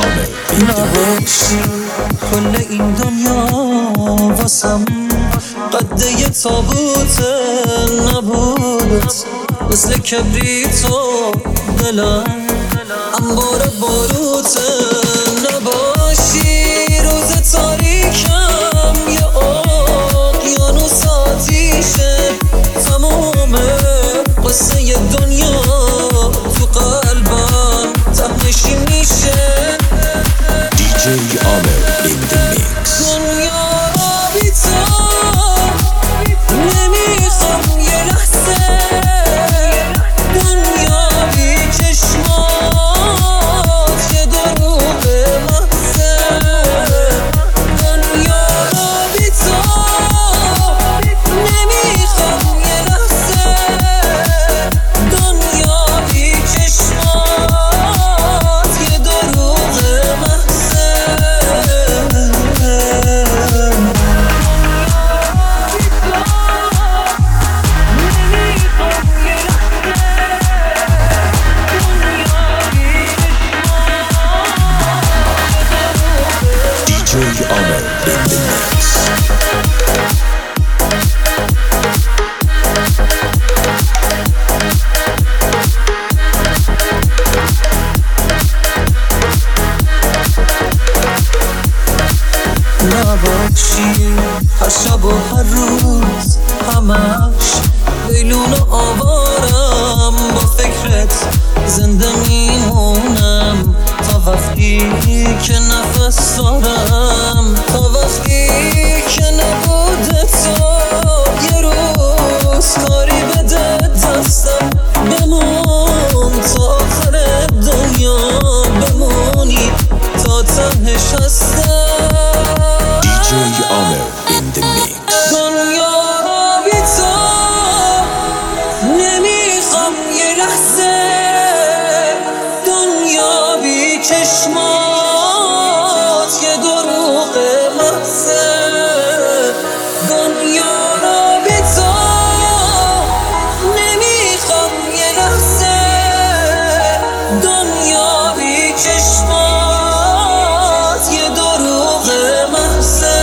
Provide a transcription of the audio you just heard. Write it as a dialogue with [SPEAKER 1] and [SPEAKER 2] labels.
[SPEAKER 1] عامر
[SPEAKER 2] نباشی کل این دنیا واسم قد یه تابوت نبودت، مثل کبریتو دلم انبار باروت. نباشی روز تاریکم یه اقیانوس آتیشه، تمام قصه ی دنیا تو قلبم ته‌نشین میشه.
[SPEAKER 1] DJ عامر in the mix.
[SPEAKER 2] دنیا را بی تو نمیخوام یه لحظه، دنیا بی چشمات یه دروغ محضه. دنیا را بی تو نمیخوام یه لحظه، دنیا بی چشمات یه دروغ محضه.
[SPEAKER 1] DJ عامر in the mix.
[SPEAKER 2] نباشی هر شب و هر روز همش لیلون و آوارم، با فکرت زنده میمونم تا وقتی که نفس دارم، تا وقتی که نبوده تو یه روز کاری بده دستم. بمون تا آخر دنیا، بمونی تا تهش هستم.
[SPEAKER 1] DJ عامر in the mix.
[SPEAKER 2] دنیا را بی تو نمیخوام یه لحظه، دنیا بی چشمات یه دروغ محضه. دنیا را بی تو نمیخوام یه لحظه، دنیا بی چشمات یه دروغ محضه.